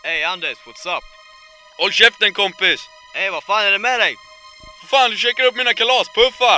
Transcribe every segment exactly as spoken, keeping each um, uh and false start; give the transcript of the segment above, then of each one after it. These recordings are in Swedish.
Hej Anders, what's up? Håll käften kompis! Hej, vad fan är det med dig? För fan, du checkar upp mina kalaspuffar!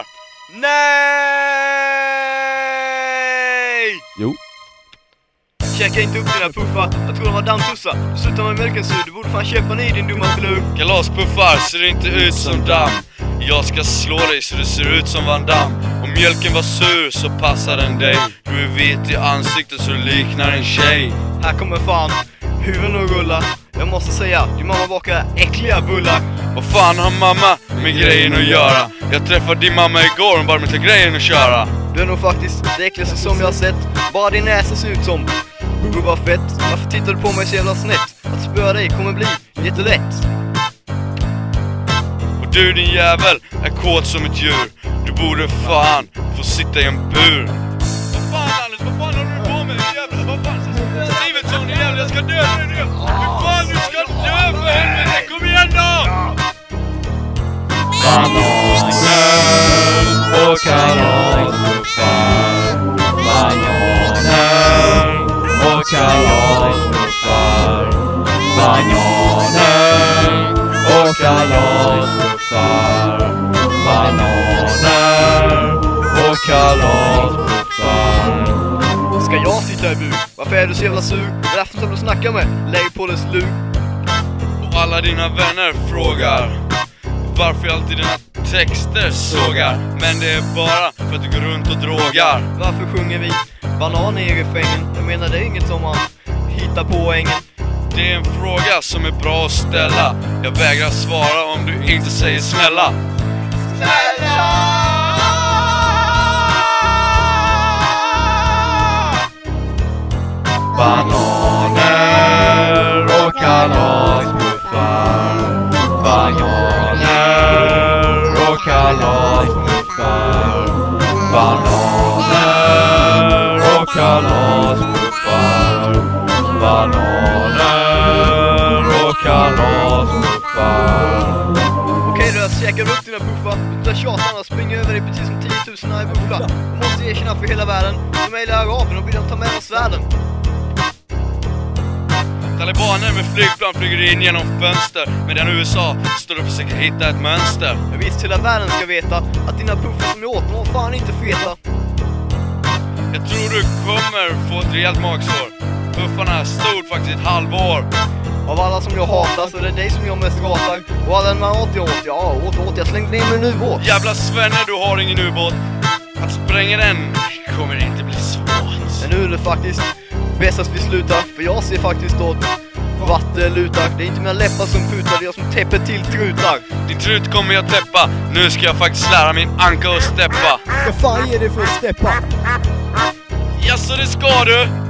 Nej! Jo. Checka inte upp dina puffar, jag tror de var dammtussar. Du slutar med mjölkensur, du borde fan köpa ny din dumma filur. Kalaspuffar ser inte ut som damm. Jag ska slå dig så det ser ut som Van Damme. Om mjölken var sur så passar den dig. Du är vit i ansiktet så du liknar en tjej. Här kommer fan huvuden och rulla. Jag måste säga, din mamma bakar äckliga bullar. Vad fan har mamma med grejen att göra? Jag träffade din mamma igår, hon bara med till grejen att köra. Du är nog faktiskt det äckligaste som jag har sett. Bara din näsa ser ut som Bubba Fett. Varför tittar du på mig så jävla snett? Att spöra dig kommer bli jättelätt. Och du din jävel är kåt som ett djur. Du borde fan få sitta i en bur. Vad fan Anders, vad fan håller du på med? Jävlar, vad fan? Sivertsson, din jävla, jag ska dö nu. Hur fan, du ska dö för helvete, kom igen då! Bananer och kalaspuffar. Bananer och kalaspuffar. Bananer och kalaspuffar. Bananer och kalaspuffar. Ska jag sitta i bur? Varför är du så jävla sur? Det är därför som du snackar med. Lägg på dess lur. Och alla dina vänner frågar varför alltid dina texter sågar. Men det är bara för att du går runt och drogar. Varför sjunger vi banan i refrängen? Jag menar det är inget som man hittar på ängen. Det är en fråga som är bra att ställa. Jag vägrar svara om du inte säger snälla. Snälla! Bananer och kalaspuffar. Bananer och kalaspuffar. Bananer och kalaspuffar. Bananer och kalaspuffar. Okej då, jag käkar upp dina puffar. Du tar tjatarna och springer över dig precis som tiotusen i bufflar. Du måste erkänna för hela världen. De är i araben och vill de ta med oss världen. Talibaner med flygplan flyger in genom fönster, medan U S A står och försöker hitta ett mönster. Jag visst hela världen ska veta att dina puffar som jag åt, de var fan inte feta. Jag tror du kommer få ett rejält magsår. Puffarna stod faktiskt ett halvår. Av alla som jag hatar så är det dig som jag mest ratar. Och alla man åt jag åt, ja åt åt, jag slängde ner med en ubåt. Jävla Svenne, du har ingen ubåt. Att spränga den kommer inte bli svårt. Men nu är det faktiskt bäst att vi slutar, för jag ser faktiskt åt vattenlutar. Det är inte mina läppar som putar, det är jag som täpper till trutar. Din trut kommer jag täppa. Nu ska jag faktiskt lära min anka att steppa. Vad fan ger det för att steppa? Ja, så det ska du.